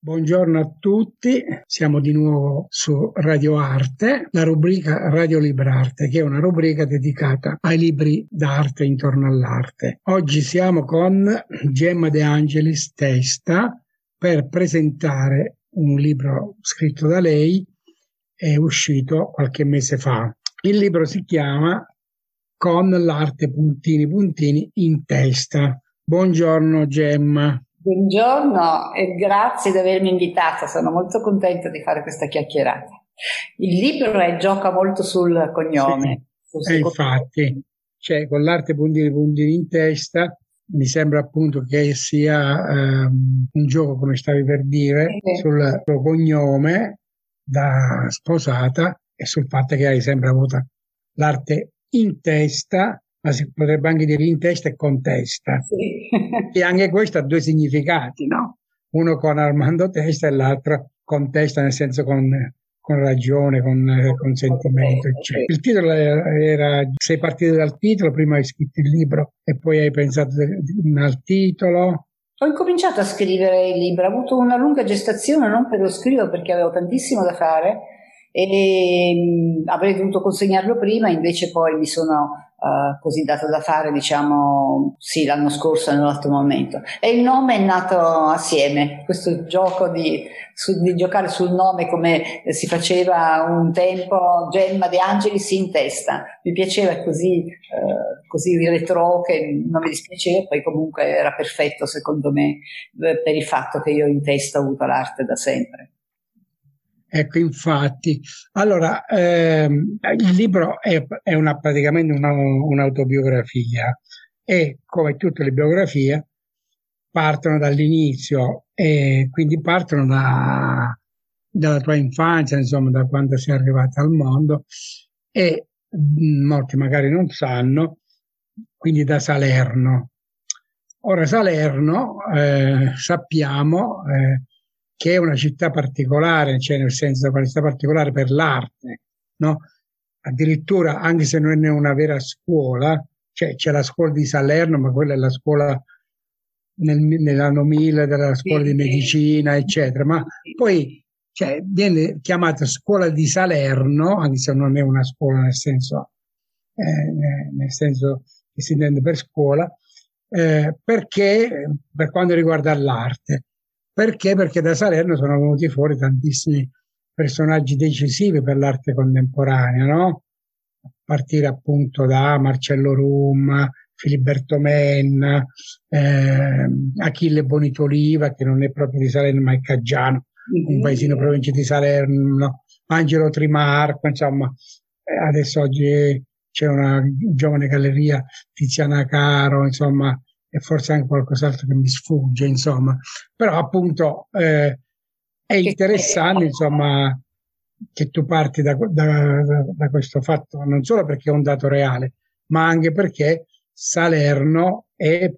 Buongiorno a tutti, siamo di nuovo su Radio Arte, la rubrica Radio Librarte, che è una rubrica dedicata ai libri d'arte intorno all'arte. Oggi siamo con Gemma De Angelis Testa per presentare un libro scritto da lei, è uscito qualche mese fa. Il libro si chiama Con l'arte puntini puntini in testa. Buongiorno Gemma. Buongiorno e grazie di avermi invitata, sono molto contenta di fare questa chiacchierata. Il libro gioca molto sul cognome. Sì, infatti, cioè, con l'arte puntini puntini in testa, mi sembra appunto che sia un gioco, come stavi per dire, sul tuo cognome da sposata e sul fatto che hai sempre avuto l'arte in testa, ma si potrebbe anche dire in testa e con testa. Sì. E anche questo ha due significati, no? Uno con Armando Testa e l'altro con testa, nel senso con ragione, con sentimento, eccetera. Il titolo era, sei partito dal titolo, prima hai scritto il libro e poi hai pensato al titolo. Ho incominciato a scrivere il libro, ho avuto una lunga gestazione, non per lo scrivere perché avevo tantissimo da fare e avrei dovuto consegnarlo prima, invece poi mi sono così data da fare, diciamo, sì, l'anno scorso nell'altro momento. E il nome è nato assieme, questo gioco di giocare sul nome come si faceva un tempo, Gemma De Angelis in testa. Mi piaceva così retro, che non mi dispiaceva, poi comunque era perfetto secondo me per il fatto che io in testa ho avuto l'arte da sempre. Ecco, infatti, allora, il libro è praticamente un'autobiografia e, come tutte le biografie, partono dall'inizio e quindi partono dalla tua infanzia, insomma, da quando sei arrivata al mondo e molti magari non sanno, quindi da Salerno. Ora, Salerno, sappiamo che è una città particolare, cioè nel senso una città particolare per l'arte, no? Addirittura, anche se non è una vera scuola, cioè c'è la scuola di Salerno, ma quella è la scuola nell'anno 1000 della scuola di medicina, eccetera, ma poi viene chiamata scuola di Salerno, anche se non è una scuola nel senso che si intende per scuola, perché per quanto riguarda l'arte. Perché da Salerno sono venuti fuori tantissimi personaggi decisivi per l'arte contemporanea, no? A partire appunto da Marcello Rum, Filiberto Menna, Achille Bonitoliva, che non è proprio di Salerno ma è Caggiano, un paesino provincia di Salerno, Angelo Trimarco, insomma, adesso oggi c'è una giovane galleria, Tiziana Caro, insomma, e forse anche qualcos'altro che mi sfugge, insomma. Però appunto è interessante, insomma, che tu parti da questo fatto, non solo perché è un dato reale, ma anche perché Salerno è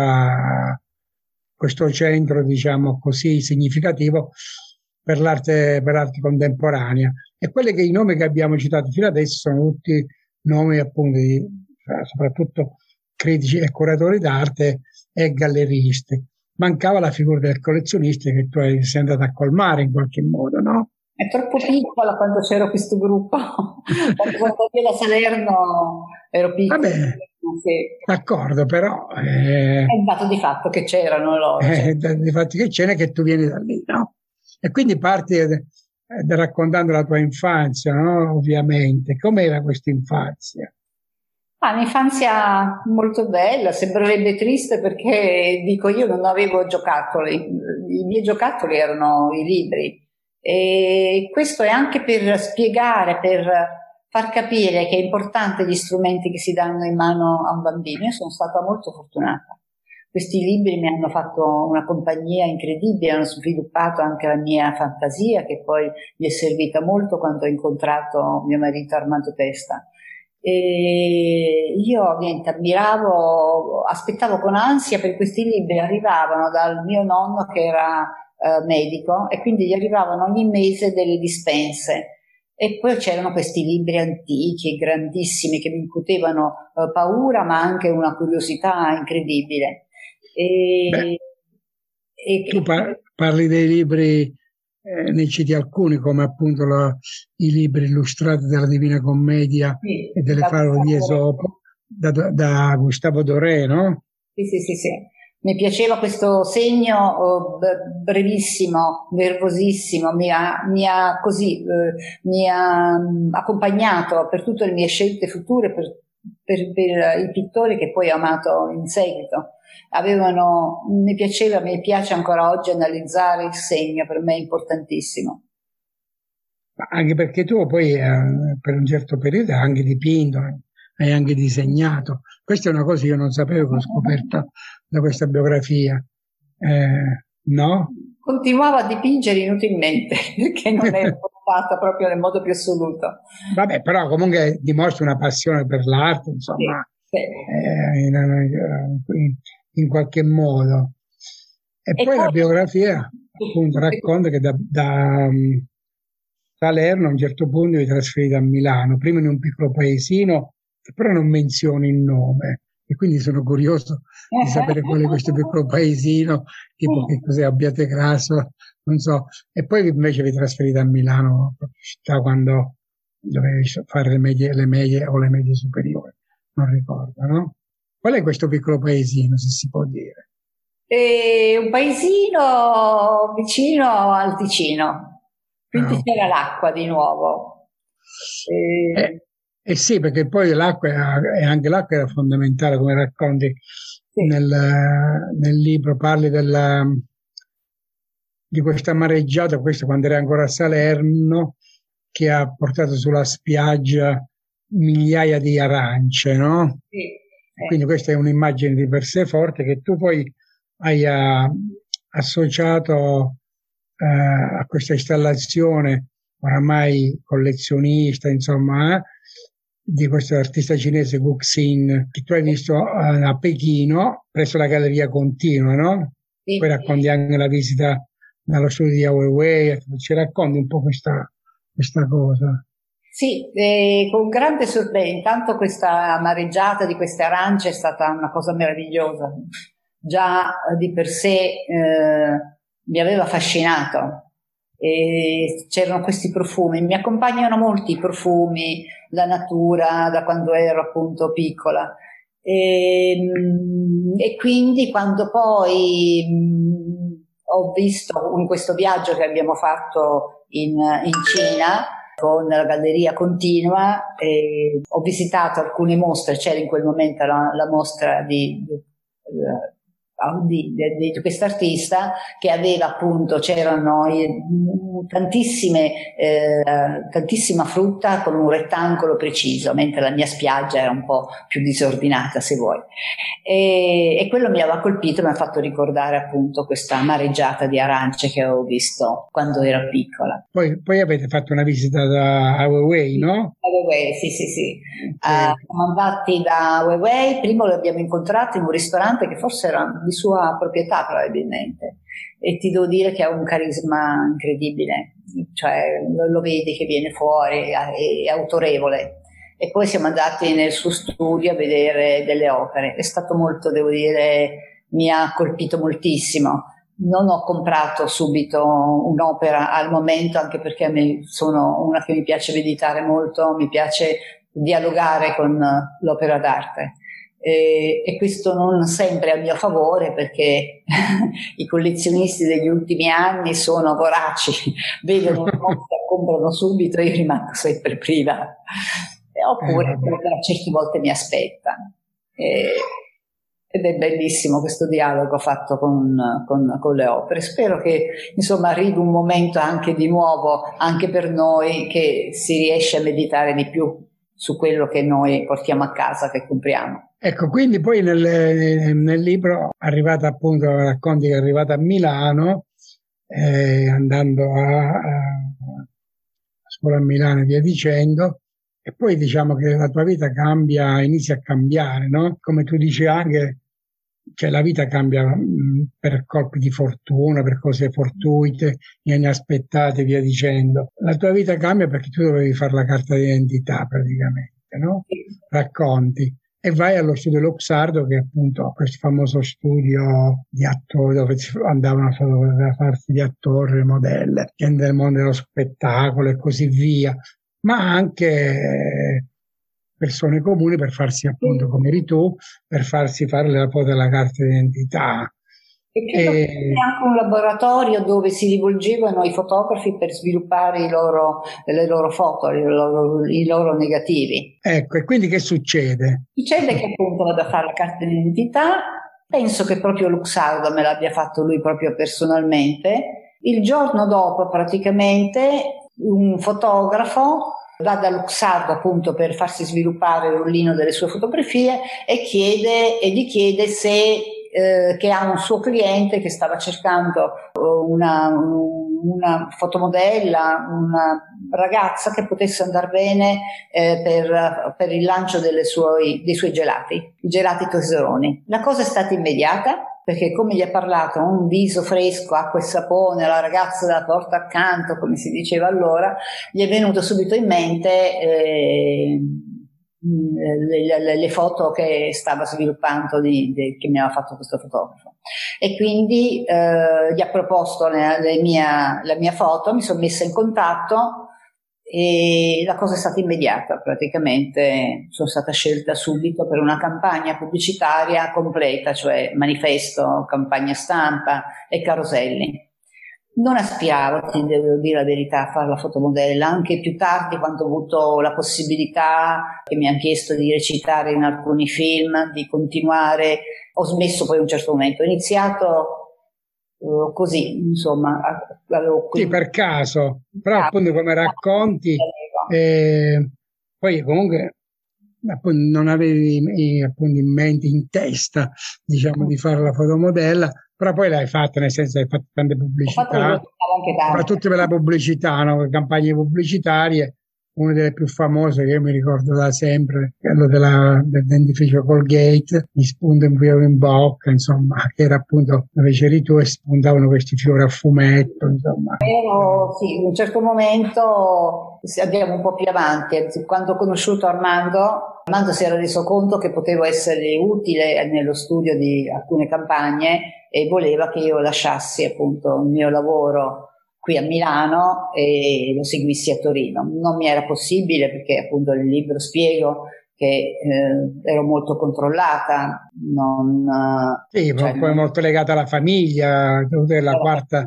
questo centro, diciamo così, significativo per l'arte contemporanea. E i nomi che abbiamo citato fino adesso sono tutti nomi appunto soprattutto critici e curatori d'arte e galleristi. Mancava la figura del collezionista che tu sei andato a colmare in qualche modo, no? È troppo piccola quando c'era questo gruppo. Quando sono andata a Salerno ero piccola. Vabbè, sì. D'accordo, però è il dato di fatto che c'erano loro. Di fatto che c'era che tu vieni da lì, no? E quindi parti raccontando la tua infanzia, no? Ovviamente. Com'era questa infanzia? Un'infanzia molto bella, sembrerebbe triste perché dico io non avevo giocattoli, i miei giocattoli erano i libri e questo è anche per spiegare, per far capire che è importante gli strumenti che si danno in mano a un bambino. Io sono stata molto fortunata. Questi libri mi hanno fatto una compagnia incredibile, hanno sviluppato anche la mia fantasia che poi mi è servita molto quando ho incontrato mio marito Armando Testa. E io niente, aspettavo con ansia perché questi libri arrivavano dal mio nonno che era medico e quindi gli arrivavano ogni mese delle dispense e poi c'erano questi libri antichi, grandissimi, che mi incutevano paura ma anche una curiosità incredibile. Tu parli dei libri, ne citi alcuni, come appunto i libri illustrati della Divina Commedia Sì, e delle favole di Esopo, da Gustavo Doré, no? sì, sì, sì, sì. Mi piaceva questo segno brevissimo, nervosissimo, mi ha accompagnato per tutte le mie scelte future, per i pittori che poi ho amato in seguito. Mi piace ancora oggi analizzare il segno, per me è importantissimo. Anche perché tu poi per un certo periodo hai anche dipinto, hai anche disegnato. Questa è una cosa che io non sapevo, che ho scoperto da questa biografia. No? Continuavo a dipingere inutilmente perché non ero fatta proprio nel modo più assoluto. Vabbè, però comunque dimostri una passione per l'arte, insomma, Sì, in qualche modo. E poi la biografia appunto racconta che da Salerno a un certo punto vi trasferite a Milano, prima in un piccolo paesino, che però non menzioni il nome. E quindi sono curioso di sapere qual è questo piccolo paesino, tipo che cos'è Abbiategrasso, non so. E poi invece vi trasferite a Milano, città, quando dovevi fare le medie o le medie superiori, non ricordo, no? Qual è questo piccolo paesino, se si può dire? È un paesino vicino al Ticino, quindi c'era Okay. l'acqua di nuovo. Sì, perché poi l'acqua e anche l'acqua era fondamentale, come racconti Sì, nel libro, parli di questa mareggiata, questo quando era ancora a Salerno, che ha portato sulla spiaggia migliaia di arance, no? sì, E quindi questa è un'immagine di per sé forte che tu poi hai associato a questa installazione oramai collezionista, insomma, di questo artista cinese Gu Xin, che tu hai visto a Pechino, presso la Galleria Continua, no? Poi sì. racconti anche la visita dallo studio di Ai Weiwei, ci racconti un po' questa cosa. Sì, con grande sorpresa. Intanto questa mareggiata di queste arance è stata una cosa meravigliosa. Già di per sé mi aveva affascinato. E c'erano questi profumi, mi accompagnano molti i profumi, la natura, da quando ero appunto piccola. E quindi quando poi ho visto in questo viaggio che abbiamo fatto in Cina, con la Galleria Continua, ho visitato alcune mostre, c'era in quel momento la mostra di quest'artista che aveva appunto, c'erano tantissima frutta con un rettangolo preciso, mentre la mia spiaggia era un po' più disordinata, se vuoi. E quello mi aveva colpito, mi ha fatto ricordare appunto questa mareggiata di arance che avevo visto quando ero piccola. Poi avete fatto una visita da Ai Weiwei, no? Weiwei, sì, sì, sì. Che Siamo andati da Weiwei, prima lo abbiamo incontrato in un ristorante che forse era di sua proprietà probabilmente, e ti devo dire che ha un carisma incredibile, cioè lo vedi che viene fuori, è autorevole. E poi siamo andati nel suo studio a vedere delle opere, è stato molto, devo dire, mi ha colpito moltissimo. Non ho comprato subito un'opera al momento, anche perché sono una che mi piace meditare molto, mi piace dialogare con l'opera d'arte. E questo non sempre a mio favore, perché i collezionisti degli ultimi anni sono voraci, vedono una mostra, comprano subito e io rimango sempre prima. Oppure certe volte mi aspetta. Ed è bellissimo questo dialogo fatto con le opere. Spero che insomma arrivi un momento anche di nuovo, anche per noi, che si riesce a meditare di più su quello che noi portiamo a casa, che compriamo. Ecco, quindi poi nel libro, arrivata appunto, racconti che è arrivata a Milano, andando a scuola a Milano e via dicendo, e poi diciamo che la tua vita cambia, inizia a cambiare, no? Come tu dici anche, cioè la vita cambia per colpi di fortuna, per cose fortuite, inaspettate, via dicendo. La tua vita cambia perché tu dovevi fare la carta d'identità praticamente, no? Racconti. e vai allo studio Luxardo, che è appunto questo famoso studio di attori dove andavano a fotografarsi di attori, modelle, gente del mondo dello spettacolo e così via, ma anche persone comuni per farsi, appunto, come eri tu, per farsi fare la foto della carta d'identità. E credo che sia anche un laboratorio dove si rivolgevano ai fotografi per sviluppare le loro foto, i loro negativi. Ecco, e quindi che succede? Succede che appunto vado a fare la carta d'identità, penso che proprio Luxardo me l'abbia fatto lui proprio personalmente. Il giorno dopo praticamente un fotografo va da Luxardo appunto per farsi sviluppare il rullino delle sue fotografie e gli chiede se che ha un suo cliente che stava cercando una fotomodella, una ragazza che potesse andare bene per il lancio dei suoi gelati, i gelati Teseroni. La cosa è stata immediata, perché come gli ha parlato un viso fresco, acqua e sapone, la ragazza della porta accanto, come si diceva allora, gli è venuto subito in mente le foto che stava sviluppando che mi aveva fatto questo fotografo, e quindi gli ha proposto la mia foto, mi sono messa in contatto e la cosa è stata immediata. Praticamente sono stata scelta subito per una campagna pubblicitaria completa, cioè manifesto, campagna stampa e caroselli. Non aspiravo, ti devo dire la verità, a fare la fotomodella, anche più tardi quando ho avuto la possibilità, che mi hanno chiesto di recitare in alcuni film, di continuare, ho smesso poi a un certo momento, ho iniziato così, insomma. Sì, per caso, però appunto come racconti, poi comunque appunto, non avevi appunto in mente, in testa, diciamo, di fare la fotomodella, però poi l'hai fatta, nel senso hai fatto tante pubblicità, soprattutto per la pubblicità, no? Campagne pubblicitarie. Una delle più famose che io mi ricordo da sempre, quello del dentifricio Colgate, mi spunta un fiore in bocca, insomma, che era appunto dove c'eri tu e spuntavano questi fiori a fumetto, insomma. Però sì, in un certo momento andiamo un po' più avanti. Quando ho conosciuto Armando si era reso conto che potevo essere utile nello studio di alcune campagne e voleva che io lasciassi appunto il mio lavoro qui a Milano e lo seguissi a Torino. Non mi era possibile perché appunto nel libro spiego che ero molto controllata, sì, poi molto legata alla famiglia, la quarta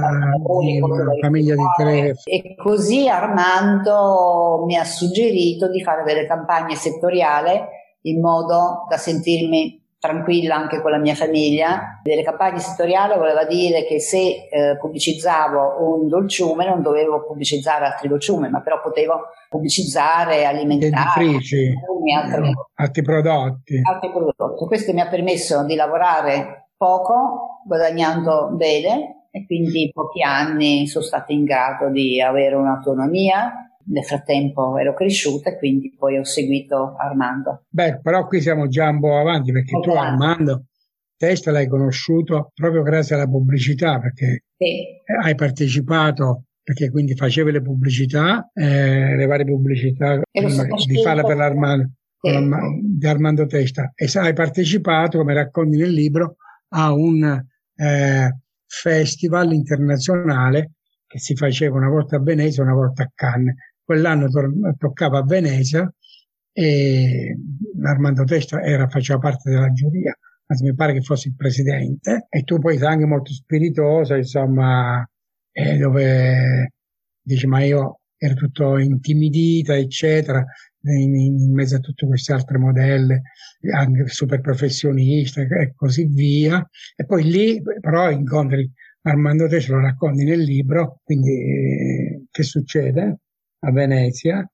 famiglia di tre. E così Armando mi ha suggerito di fare delle campagne settoriali in modo da sentirmi tranquilla anche con la mia famiglia. Delle campagne settoriali voleva dire che se pubblicizzavo un dolciume non dovevo pubblicizzare altri dolciumi, ma però potevo pubblicizzare alimentari, altri prodotti. Questo mi ha permesso di lavorare poco, guadagnando bene, e quindi in pochi anni sono stata in grado di avere un'autonomia. Nel frattempo ero cresciuta e quindi poi ho seguito Armando. Beh, però qui siamo già un po' avanti, perché tu Armando Testa l'hai conosciuto proprio grazie alla pubblicità, perché hai partecipato, perché quindi facevi le pubblicità, le varie pubblicità prima di farla per l'Armando, di Armando Testa, e hai partecipato, come racconti nel libro, a un festival internazionale che si faceva una volta a Venezia e una volta a Cannes. Quell'anno toccava a Venezia e Armando Testa faceva parte della giuria, anzi mi pare che fosse il presidente, e tu poi sei anche molto spiritoso, insomma, dove dici ma io ero tutto intimidita, eccetera, in mezzo a tutte queste altre modelle, anche super professioniste e così via, e poi lì però incontri Armando Testa, lo racconti nel libro, quindi che succede a Venezia?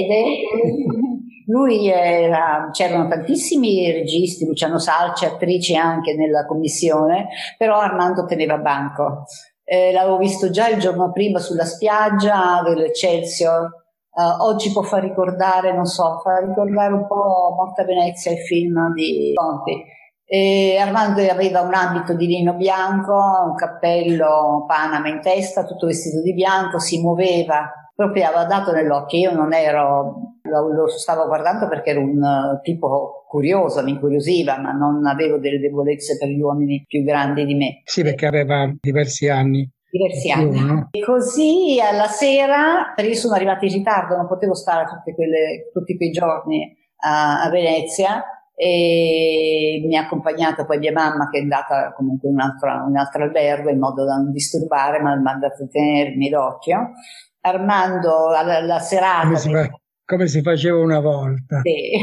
C'erano tantissimi registi, Luciano Salci, attrici anche nella commissione, però Armando teneva banco. L'avevo visto già il giorno prima sulla spiaggia dell'Excelsior. Oggi può far ricordare un po' Morta a Venezia, il film di Conti. Armando aveva un abito di lino bianco, un cappello Panama in testa, tutto vestito di bianco, si muoveva, proprio aveva dato nell'occhio. Io non ero lo stavo guardando perché ero un tipo curioso, mi incuriosiva, ma non avevo delle debolezze per gli uomini più grandi di me. Sì, perché aveva diversi anni. Diversi Più, anni. no? E così alla sera, perché io sono arrivata in ritardo, non potevo stare tutti quei giorni a Venezia, e mi ha accompagnato poi mia mamma, che è andata comunque in un altro albergo in modo da non disturbare, ma mi ha mandato a tenermi d'occhio. Armando alla serata Come si faceva una volta. sì.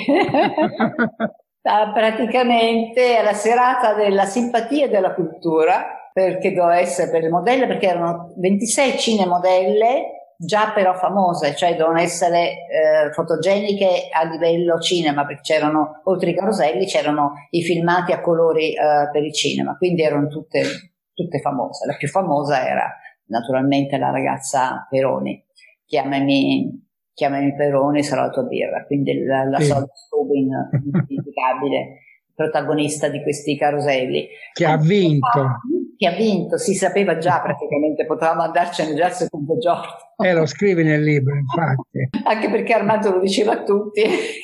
Praticamente alla serata della simpatia e della cultura, perché doveva essere per le modelle, perché erano 26 cinemodelle già però famose, cioè devono essere fotogeniche a livello cinema, perché c'erano, oltre i caroselli, c'erano i filmati a colori per il cinema, quindi erano tutte famose. La più famosa era naturalmente la ragazza Peroni, chiamami Peroni, sarà la tua birra, quindi la Sì. solita Stubin, indimenticabile, protagonista di questi caroselli. Che ha vinto. Che ha vinto, si sapeva già praticamente, potevamo andarcene già il secondo giorno. Lo scrivi nel libro, infatti. Anche perché Armando lo diceva a tutti.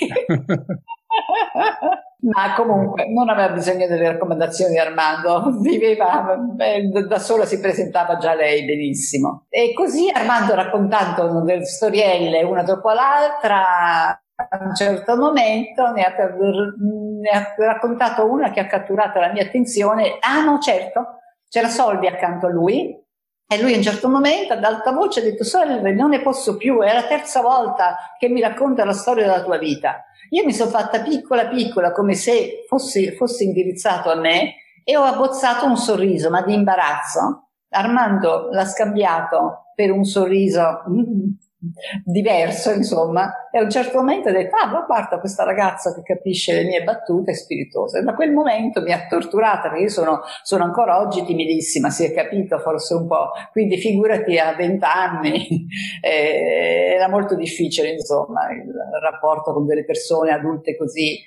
Ma comunque non aveva bisogno delle raccomandazioni di Armando, viveva da sola, si presentava già lei benissimo. E così Armando, raccontando delle storielle una dopo l'altra, a un certo momento ne ha raccontato una che ha catturato la mia attenzione. Ah no, certo, c'era Solvi accanto a lui. E lui a un certo momento ad alta voce ha detto: Solvi, non ne posso più, è la terza volta che mi racconta la storia della tua vita. Io mi sono fatta piccola, come se fosse indirizzato a me, e ho abbozzato un sorriso, ma di imbarazzo. Armando l'ha scambiato per un sorriso diverso, insomma, e a un certo momento ha detto: ah, ma guarda questa ragazza che capisce le mie battute, è spiritosa. E da quel momento mi ha torturata, perché io sono ancora oggi timidissima, si è capito forse un po', quindi figurati a 20 anni, era molto difficile, insomma, il rapporto con delle persone adulte così,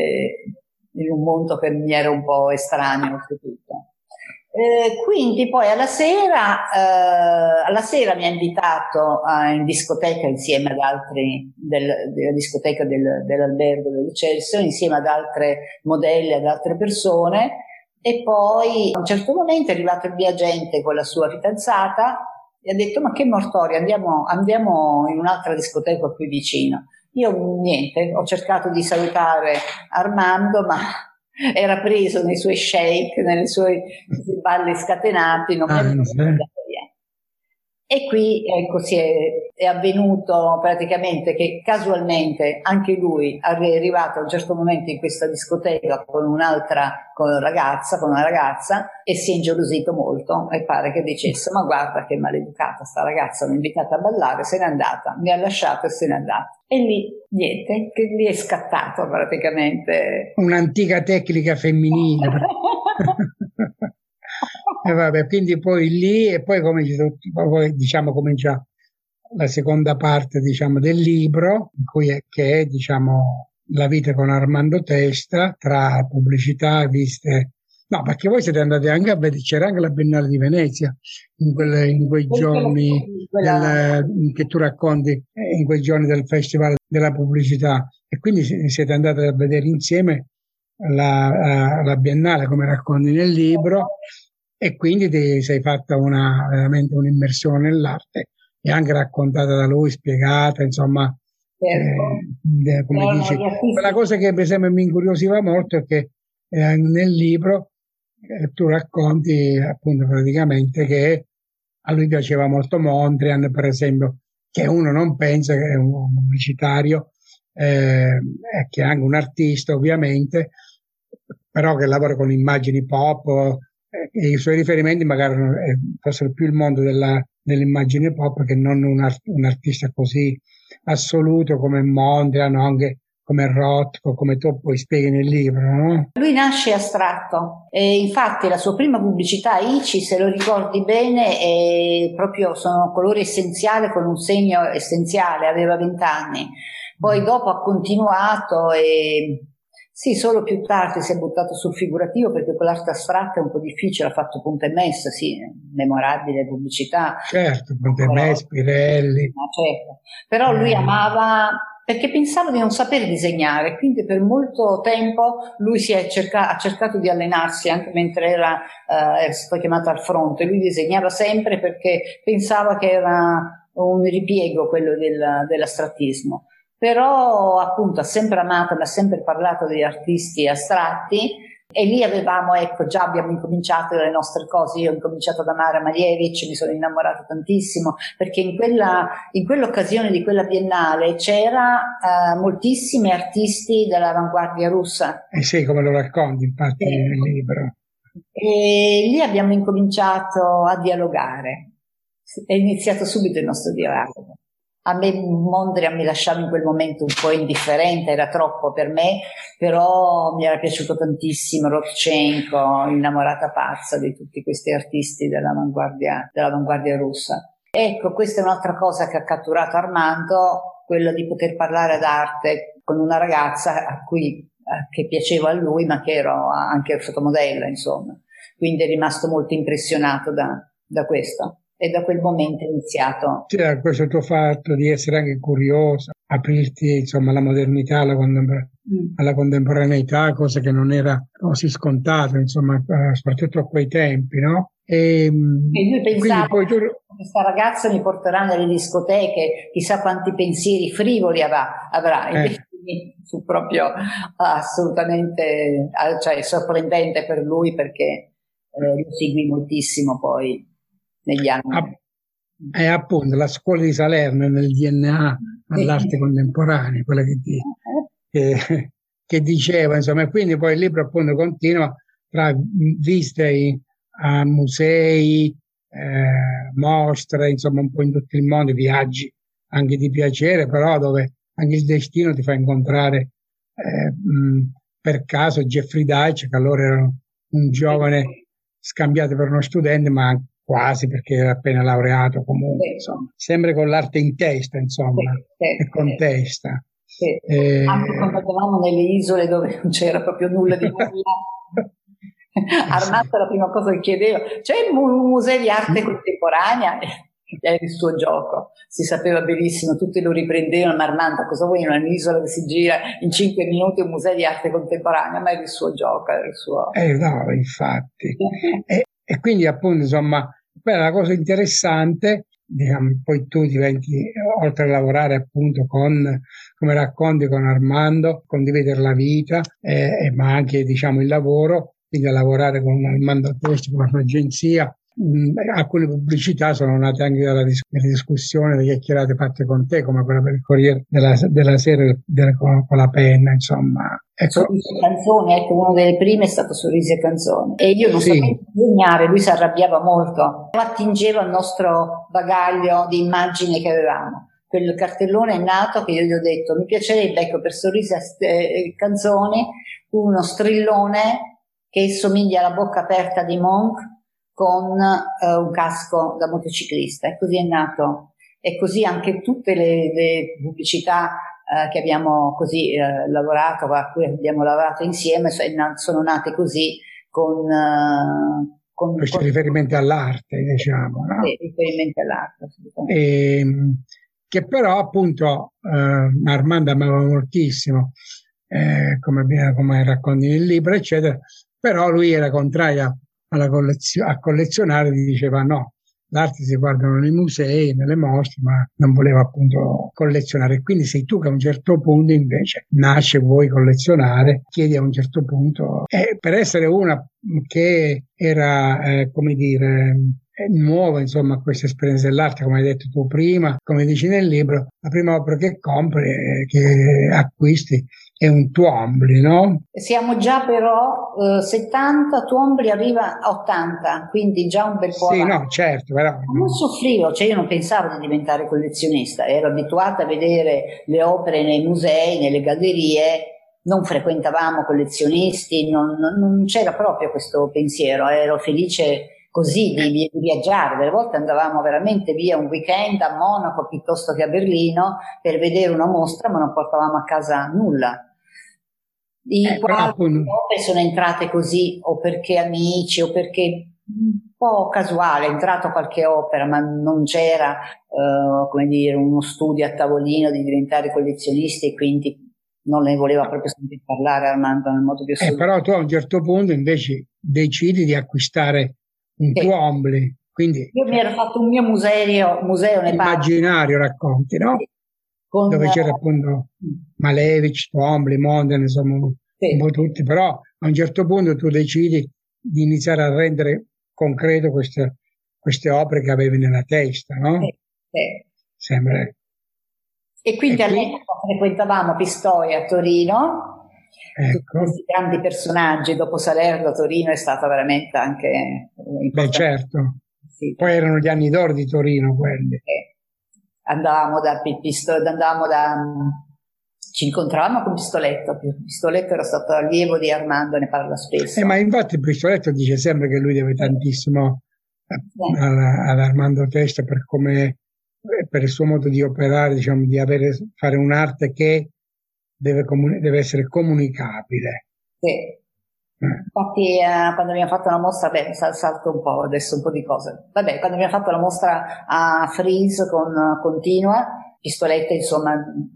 in un mondo che mi era un po' estraneo oltretutto. Quindi poi alla sera mi ha invitato in discoteca insieme ad altri della discoteca dell'albergo del Celso, insieme ad altre modelle, ad altre persone, e poi a un certo momento è arrivato il mio agente con la sua fidanzata e ha detto: ma che mortoria, andiamo in un'altra discoteca qui vicino. Io niente, ho cercato di salutare Armando, ma era preso nei suoi shake, nei suoi balli scatenati, non mi aveva mandato via. E qui ecco, è avvenuto praticamente che casualmente anche lui è arrivato a un certo momento in questa discoteca con una ragazza, e si è ingelosito molto, e pare che dicesse: ma guarda che maleducata sta ragazza, mi ha invitata a ballare, se n'è andata, mi ha lasciato e se n'è andata. E lì niente, che lì è scattato praticamente un'antica tecnica femminile. E vabbè, quindi poi lì, e poi poi, diciamo, comincia la seconda parte, diciamo, del libro, che è, diciamo, la vita con Armando Testa, tra pubblicità, viste. No, perché voi siete andati anche a vedere, c'era anche la Biennale di Venezia in quei giorni che tu racconti, in quei giorni del Festival della Pubblicità, e quindi siete andati a vedere insieme la Biennale, come racconti nel libro, e quindi ti sei fatta veramente un'immersione nell'arte, e anche raccontata da lui, spiegata, insomma. Come dici, quella cosa che per esempio mi incuriosiva molto è che nel libro tu racconti appunto praticamente che a lui piaceva molto Mondrian, per esempio, che uno non pensa che è un pubblicitario, che è anche un artista ovviamente, però che lavora con immagini pop, e i suoi riferimenti magari fossero più il mondo dell'immagine pop che non un artista così assoluto come Mondrian, anche come Rothko, come tu poi spieghi nel libro, no? Lui nasce astratto, e infatti la sua prima pubblicità, ICI, se lo ricordi bene, sono colori essenziali con un segno essenziale, aveva 20 anni. Poi dopo ha continuato e sì, solo più tardi si è buttato sul figurativo, perché con l'arte astratta è un po' difficile, ha fatto Punta e Messa, sì, memorabile pubblicità. Certo, Punta e Messa, Pirelli. Certo. Però lui amava perché pensavo di non saper disegnare, quindi per molto tempo lui ha cercato di allenarsi anche mentre era stato chiamato al fronte. Lui disegnava sempre perché pensava che era un ripiego quello dell'astrattismo. Però appunto ha sempre amato, mi ha sempre parlato degli artisti astratti, e lì avevamo, ecco, già abbiamo incominciato le nostre cose. Io ho incominciato ad amare Malevich, mi sono innamorata tantissimo, perché in quell'occasione di quella biennale c'era moltissimi artisti dell'avanguardia russa. Sì, come lo racconti infatti nel libro. E lì abbiamo incominciato a dialogare, è iniziato subito il nostro dialogo. A me Mondrian mi lasciava in quel momento un po' indifferente, era troppo per me, però mi era piaciuto tantissimo Rodchenko, innamorata pazza di tutti questi artisti dell'avanguardia russa. Ecco, questa è un'altra cosa che ha catturato Armando, quello di poter parlare d'arte con una ragazza che piaceva a lui, ma che ero anche fotomodella, insomma. Quindi è rimasto molto impressionato da questo. E da quel momento è iniziato. C'era questo tuo fatto di essere anche curiosa, aprirti insomma alla modernità, alla contemporaneità, cosa che non era così scontato, insomma, soprattutto a quei tempi, no? E lui pensava poi tu... questa ragazza mi porterà nelle discoteche, chissà quanti pensieri frivoli avrà. E fu proprio assolutamente, cioè, sorprendente per lui, perché lo seguì moltissimo poi negli anni. È appunto la scuola di Salerno nel DNA all'arte contemporanea, quella che diceva, insomma, e quindi poi il libro appunto continua tra visite a musei, mostre, insomma, un po' in tutto il mondo, viaggi anche di piacere, però dove anche il destino ti fa incontrare per caso Jeffrey Deitch, che allora era un giovane scambiato per uno studente, ma quasi, perché era appena laureato comunque, insomma, sempre con l'arte in testa, insomma, e con testa. Anche quando andavamo nelle isole dove non c'era proprio nulla di nulla. Armando la prima cosa che chiedeva: c'è un museo di arte contemporanea? Era il suo gioco, si sapeva benissimo, tutti lo riprendevano, ma Armando, cosa vuoi in un'isola che si gira in 5 minuti un museo di arte contemporanea? Ma era il suo gioco, era il suo... no, infatti. E quindi appunto, insomma, quella è una cosa interessante, diciamo, poi tu diventi, oltre a lavorare appunto come racconti con Armando, condividere la vita, ma anche, diciamo, il lavoro, quindi a lavorare con Armando Testi, con un'agenzia. Alcune pubblicità sono nate anche dalla discussione, delle chiacchierate fatte con te, come quella per il Corriere della Sera con la penna, insomma. Ecco. Sorrisi e canzoni, ecco, una delle prime è stato Sorrisi e canzoni. E io non sapevo disegnare, lui si arrabbiava molto, attingeva al nostro bagaglio di immagini che avevamo. Quel cartellone è nato che io gli ho detto: mi piacerebbe, ecco, per Sorrisi e canzoni, uno strillone che somiglia alla bocca aperta di Monk con un casco da motociclista. E così è nato. E così anche tutte le pubblicità che abbiamo così lavorato, a cui abbiamo lavorato insieme, sono nate così con questi riferimenti all'arte, diciamo, no? Sì, riferimenti all'arte, assolutamente. Che però appunto Armando amava moltissimo, come racconti nel libro, eccetera, però lui era contrario a collezionare, diceva no, l'arte si guardano nei musei, nelle mostre, ma non voleva appunto collezionare. Quindi sei tu che a un certo punto invece nasce, vuoi collezionare, chiedi a un certo punto, per essere una che era, come dire, nuova, insomma, a questa esperienza dell'arte, come hai detto tu prima, come dici nel libro, la prima opera che compri, che acquisti, è un Twombly, no? Siamo già però 70, Twombly arriva a 80, quindi già un bel po'. Sì, no, certo, però... Non soffrivo, cioè io non pensavo di diventare collezionista, ero abituata a vedere le opere nei musei, nelle gallerie, non frequentavamo collezionisti, non c'era proprio questo pensiero, ero felice così di viaggiare. Delle volte andavamo veramente via un weekend a Monaco piuttosto che a Berlino per vedere una mostra, ma non portavamo a casa nulla. I quadri sono entrate così, o perché amici, o perché po' casuale, è entrato qualche opera, ma non c'era, come dire, uno studio a tavolino di diventare collezionisti, e quindi non ne voleva proprio sentire parlare Armando nel modo più assoluto. Però tu a un certo punto invece decidi di acquistare un Twombly, quindi io mi ero fatto un mio museo ne parlo. Immaginario racconti, no? Dove c'era appunto Malevich, Twombly, Mondale, insomma, un po' tutti, però a un certo punto tu decidi di iniziare a rendere concreto queste opere che avevi nella testa, no? Sembra. E quindi all'epoca frequentavamo Pistoia a Torino, tutti questi grandi personaggi. Dopo Salerno, Torino è stata veramente anche importante. Beh, certo. Sì. Poi erano gli anni d'oro di Torino quelli. Andavamo ci incontravamo con Pistoletto. Pistoletto era stato allievo di Armando, ne parla spesso. Ma infatti Pistoletto dice sempre che lui deve tantissimo ad Armando Testa per il suo modo di operare, diciamo, di fare un'arte che deve essere comunicabile. Sì. Infatti quando abbiamo fatto la mostra, salto un po' adesso un po' di cose. Vabbè, quando abbiamo fatto la mostra a Frieze con Continua, Pistoletta insomma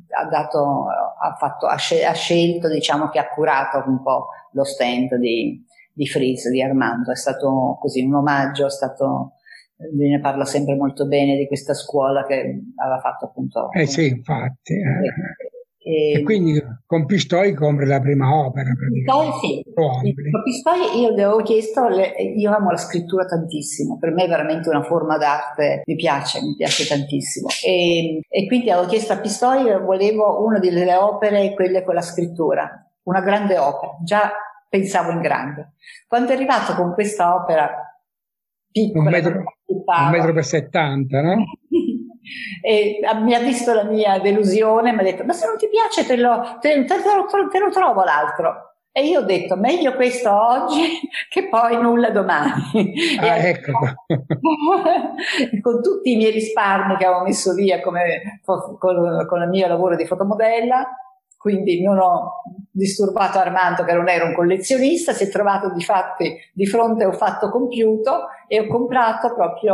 ha scelto, diciamo, che ha curato un po' lo stand di Frieze, di Armando. È stato così un omaggio, lui ne parla sempre molto bene di questa scuola che aveva fatto appunto. Sì, infatti. E quindi con Pistoia compri la prima opera praticamente. Sì. Con Pistoia io le avevo chiesto, io amo la scrittura tantissimo, per me è veramente una forma d'arte, mi piace tantissimo, e quindi avevo chiesto a Pistoia, volevo una delle opere, quelle con la scrittura, una grande opera, già pensavo in grande. Quando è arrivato con questa opera piccola, 1,70 m, no? E mi ha visto la mia delusione, mi ha detto: ma se non ti piace te lo trovo l'altro. E io ho detto: meglio questo oggi che poi nulla domani. Ecco. Con tutti i miei risparmi che avevo messo via con il mio lavoro di fotomodella, quindi non ho disturbato Armando, che non era un collezionista, si è trovato di fronte a un fatto compiuto, e ho comprato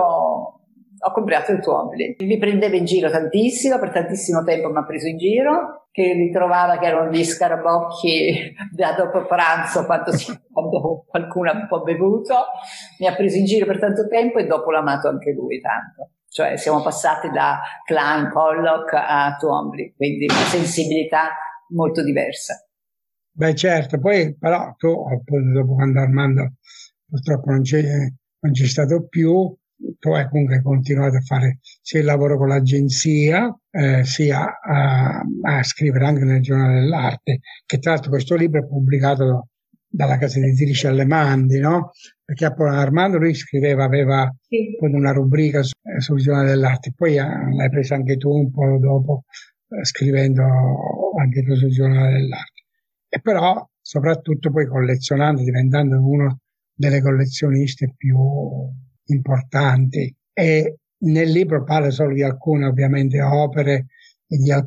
il Twombly. Mi prendeva in giro tantissimo, per tantissimo tempo mi ha preso in giro, che ritrovava che erano gli scarabocchi da dopo pranzo quando qualcuno ha un po' bevuto. Mi ha preso in giro per tanto tempo e dopo l'ha amato anche lui tanto. Cioè siamo passati da Klein, Pollock a Twombly, quindi una sensibilità molto diversa. Beh, certo, poi però tu, dopo quando Armando purtroppo non c'è stato più, tu hai comunque continuato a fare sia il lavoro con l'agenzia, sia a scrivere anche nel Giornale dell'Arte, che tra l'altro questo libro è pubblicato dalla casa editrice Allemandi, no? Perché Armando lui aveva una rubrica sul Giornale dell'Arte, poi l'hai presa anche tu un po' dopo, scrivendo anche tu sul Giornale dell'Arte. E però soprattutto poi collezionando, diventando uno delle collezioniste più importanti. E nel libro parla solo di alcune ovviamente opere e di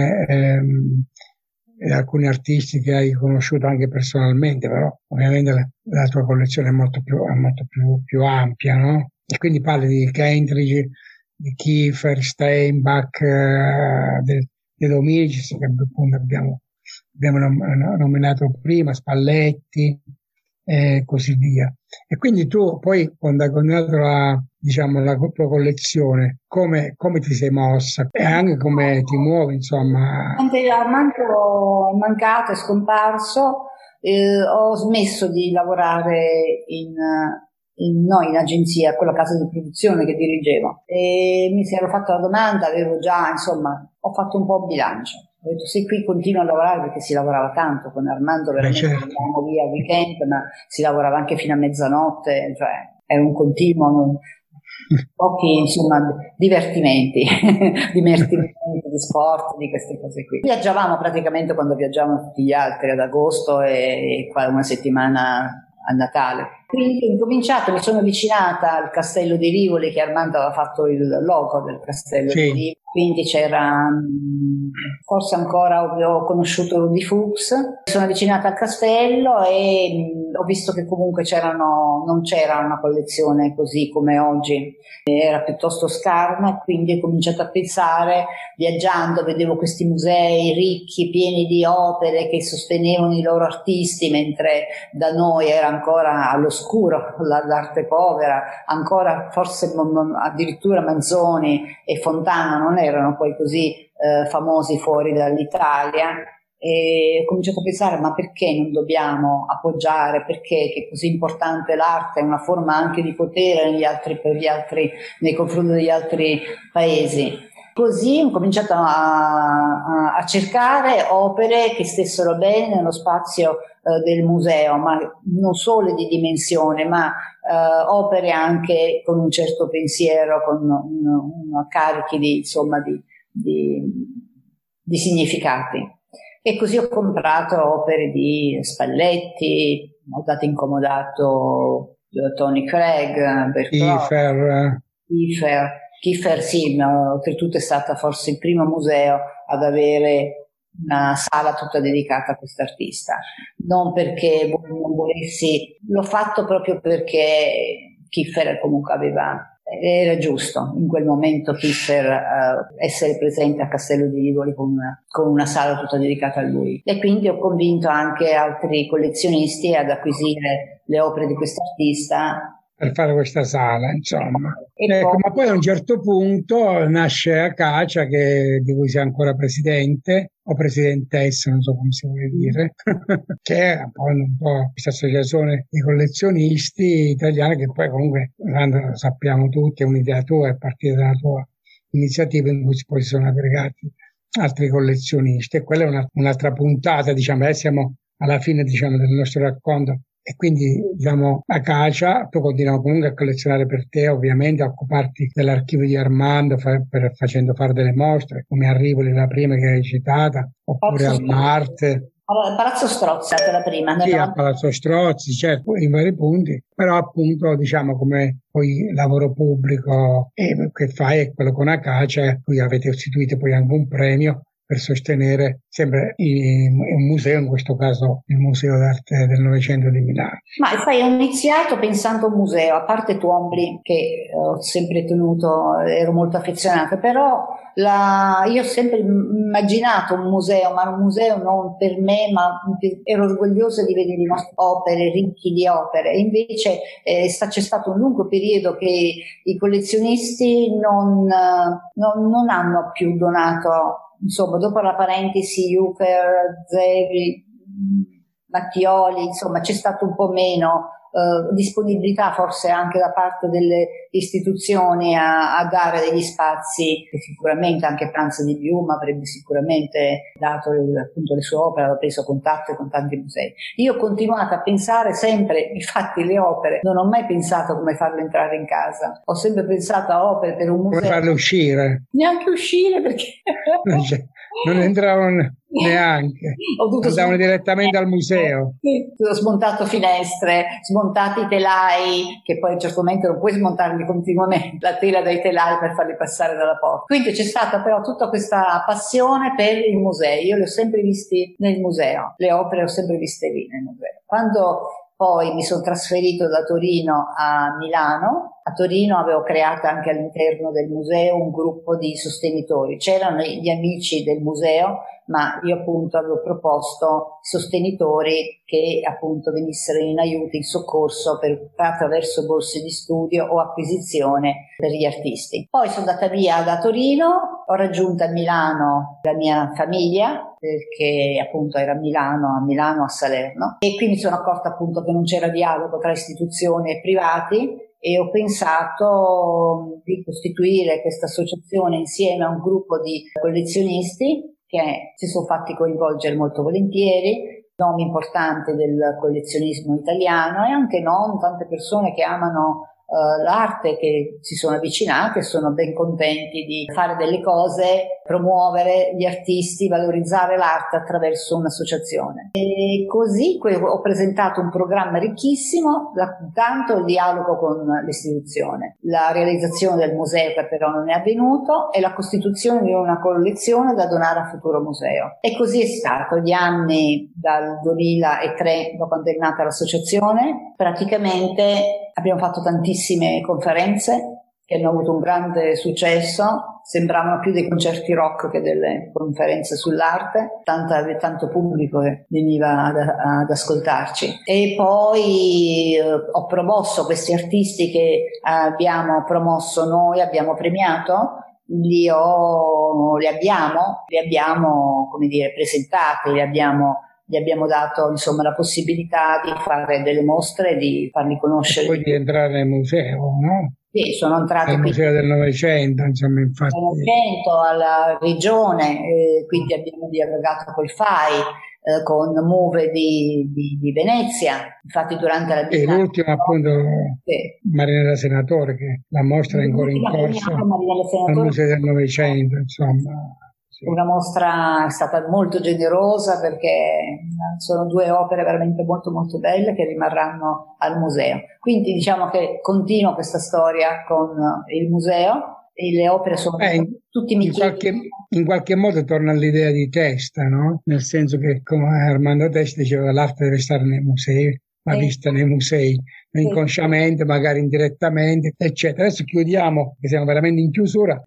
alcuni artisti che hai conosciuto anche personalmente, però ovviamente la tua collezione è molto più ampia, no? E quindi parli di Kentridge, di Kiefer, Steinbach, di Dominicis, che appunto abbiamo nominato prima, Spalletti e così via. E quindi tu poi, quando hai continuato la tua collezione, come ti sei mossa e anche come ti muovi, insomma? Quando Armando è mancato, è scomparso, ho smesso di lavorare in agenzia, con la casa di produzione che dirigevo, e mi ero fatto la domanda, ho fatto un po' bilancio. Ho detto: se qui continuo a lavorare, perché si lavorava tanto con Armando, veramente andavamo via al weekend, ma si lavorava anche fino a mezzanotte, cioè era un continuo, pochi divertimenti, di sport, di queste cose qui. Viaggiavamo praticamente quando viaggiavano tutti gli altri, ad agosto e una settimana a Natale. Quindi ho incominciato, mi sono avvicinata al Castello di Rivoli, che Armando aveva fatto il logo del Castello di Rivoli, quindi c'era, forse ancora ho conosciuto Rudy Fuchs, mi sono avvicinata al castello e ho visto che comunque non c'era una collezione così come oggi, era piuttosto scarna, quindi ho cominciato a pensare, viaggiando, vedevo questi musei ricchi, pieni di opere che sostenevano i loro artisti, mentre da noi era ancora all'oscuro l'arte povera, ancora forse addirittura Manzoni e Fontana non erano poi così famosi fuori dall'Italia. E ho cominciato a pensare, ma perché non dobbiamo appoggiare, perché che è così importante l'arte, è una forma anche di potere nei confronti degli altri paesi. Così ho cominciato a cercare opere che stessero bene nello spazio del museo, ma non solo di dimensione, ma opere anche con un certo pensiero, con carichi di significati. E così ho comprato opere di Spalletti, ho dato incomodato Tony Craig, Kiefer sì, ma oltretutto è stata forse il primo museo ad avere una sala tutta dedicata a quest'artista. Non perché non volessi, l'ho fatto proprio perché Kiefer comunque era giusto in quel momento Kiefer essere presente a Castello di Rivoli con una sala tutta dedicata a lui, e quindi ho convinto anche altri collezionisti ad acquisire le opere di quest'artista per fare questa sala, insomma. Ma poi a un certo punto nasce Acacia, di cui sei ancora presidente, o presidentessa, non so come si vuole dire, che è poi un po' questa associazione di collezionisti italiani, che poi comunque, lo sappiamo tutti, è un'idea tua, è partita dalla tua iniziativa, in cui poi si sono aggregati altri collezionisti, e quella è un'altra puntata, diciamo, siamo alla fine, diciamo, del nostro racconto. E quindi, diciamo, Acacia, tu continuiamo comunque a collezionare per te, ovviamente, a occuparti dell'archivio di Armando, facendo fare delle mostre, come a Rivoli, la prima che hai citata, oppure al Marte. Palazzo Strozzi è stata la prima. Sì, a Palazzo Strozzi, certo, in vari punti, però appunto, diciamo, come poi lavoro pubblico che fai è quello con Acacia, cui avete istituito poi anche un premio per sostenere sempre un museo, in questo caso il Museo d'Arte del Novecento di Milano. Ma sai, ho iniziato pensando a un museo, a parte Twombly, che ho sempre tenuto, ero molto affezionata, però io ho sempre immaginato un museo, ma un museo non per me, ma ero orgogliosa di vedere le nostre opere, ricchi di opere. Invece c'è stato un lungo periodo che i collezionisti non hanno più donato. Insomma, dopo la parentesi Juker, Zevi, Mattioli, insomma, c'è stato un po' meno disponibilità forse anche da parte delle istituzioni a dare degli spazi, che sicuramente anche Franz di Bium avrebbe sicuramente dato appunto le sue opere, aveva preso contatto con tanti musei. Io ho continuato a pensare sempre, infatti le opere, non ho mai pensato come farle entrare in casa, ho sempre pensato a opere per un museo. Come farle uscire? Neanche uscire, perché non entravano neanche, andavano direttamente al museo. Ho smontato finestre, smontati telai, che poi a un certo momento non puoi smontarli continuamente, la tela dai telai per farli passare dalla porta. Quindi c'è stata però tutta questa passione per il museo. Io li ho sempre visti nel museo, le opere le ho sempre viste lì nel museo. Quando poi mi sono trasferito da Torino a Milano. A Torino avevo creato anche all'interno del museo un gruppo di sostenitori. C'erano gli amici del museo, ma io appunto avevo proposto sostenitori che appunto venissero in aiuto, in soccorso attraverso borse di studio o acquisizione per gli artisti. Poi sono andata via da Torino, ho raggiunto a Milano la mia famiglia, perché appunto era a Milano a Salerno, e qui mi sono accorta appunto che non c'era dialogo tra istituzioni e privati, e ho pensato di costituire questa associazione insieme a un gruppo di collezionisti che si sono fatti coinvolgere molto volentieri, nomi importanti del collezionismo italiano e anche non, tante persone che amano l'arte, che si sono avvicinate e sono ben contenti di fare delle cose, promuovere gli artisti, valorizzare l'arte attraverso un'associazione. E così ho presentato un programma ricchissimo, tanto il dialogo con l'istituzione, la realizzazione del museo che però non è avvenuto e la costituzione di una collezione da donare a Futuro Museo. E così è stato. Gli anni dal 2003, da quando è nata l'associazione, praticamente abbiamo fatto tantissime conferenze che hanno avuto un grande successo, sembravano più dei concerti rock che delle conferenze sull'arte, tanto pubblico che veniva ad ascoltarci. E poi ho promosso questi artisti che abbiamo promosso noi, abbiamo premiato, li abbiamo, come dire, presentati, gli abbiamo dato insomma la possibilità di fare delle mostre, di farli conoscere. E poi di entrare nel museo, no? Sì, sono entrati al Museo del Novecento, insomma, infatti. Alla regione, quindi abbiamo dialogato col FAI, con Move di Venezia, infatti durante la e l'ultimo appunto Marinella Senatore, che la mostra è ancora in corso al Museo del Novecento, insomma. Una mostra è stata molto generosa perché sono due opere veramente molto molto belle che rimarranno al museo. Quindi diciamo che continuo questa storia con il museo e le opere sono tutti in qualche modo torna all'idea di Testa, no? Nel senso che, come Armando Testa diceva, l'arte deve stare nei musei, ma vista nei musei, inconsciamente, magari indirettamente, eccetera. Adesso chiudiamo, che siamo veramente in chiusura.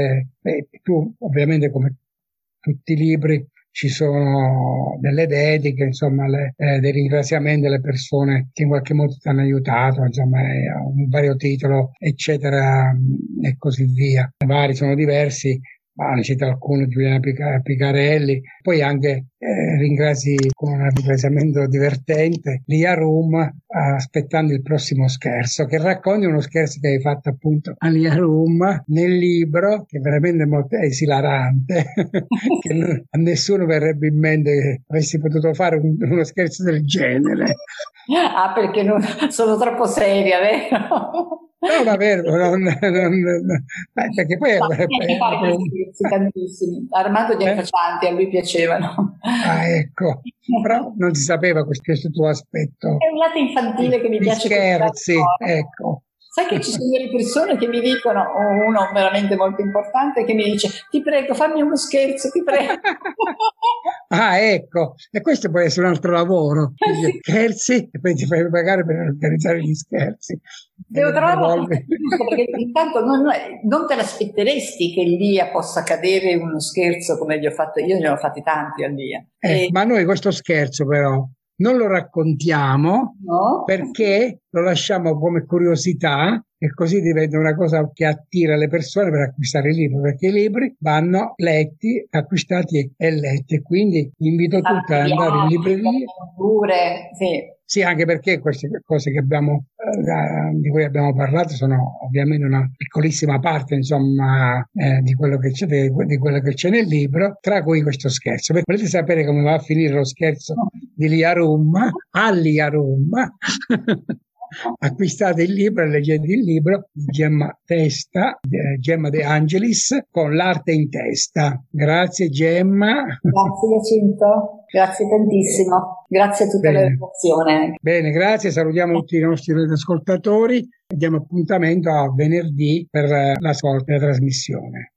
Tu, ovviamente, come tutti i libri, ci sono delle dediche, insomma, dei ringraziamenti alle persone che in qualche modo ti hanno aiutato, insomma, un vario titolo, eccetera, e così via. I vari sono diversi. Ne cito alcuni, Giuliana Picarelli, poi anche ringrazi con un ringraziamento divertente Lia Rum, aspettando il prossimo scherzo, che racconti uno scherzo che hai fatto appunto a Lia Rum nel libro, che è veramente molto esilarante, che a nessuno verrebbe in mente che avessi potuto fare uno scherzo del genere. Perché sono troppo seria, vero? No, davvero, perché poi tantissimi. Armando Gianfaccianti, a lui piacevano. Ecco, però non si sapeva questo tuo aspetto. È un lato infantile che mi piace. Scherzi, ecco. Sai che ci sono delle persone che mi dicono, uno veramente molto importante, che mi dice: ti prego, fammi uno scherzo, ti prego. Ecco, e questo può essere un altro lavoro. Scherzi e poi ti fai pagare per organizzare gli scherzi. Devo trovare perché intanto non te l'aspetteresti che Lia possa cadere in uno scherzo come gli ho fatto io, ne ho fatti tanti a Lia. Ma noi questo scherzo però non lo raccontiamo, no? Perché lo lasciamo come curiosità e così diventa una cosa che attira le persone per acquistare i libri, perché i libri vanno letti, acquistati e letti, quindi invito tutti ad andare in libreria. Sì, anche perché queste cose che di cui abbiamo parlato sono ovviamente una piccolissima parte, insomma, di quello che c'è nel libro, tra cui questo scherzo. Volete sapere come va a finire lo scherzo di Lia Rum? A Lia Rum. Acquistate il libro e leggete il libro di Gemma De Angelis, con l'arte in testa. Grazie Gemma. Grazie Jacinto, grazie tantissimo, grazie a tutta la relazione. Bene, grazie, salutiamo tutti i nostri ascoltatori e diamo appuntamento a venerdì per l'ascolto della trasmissione.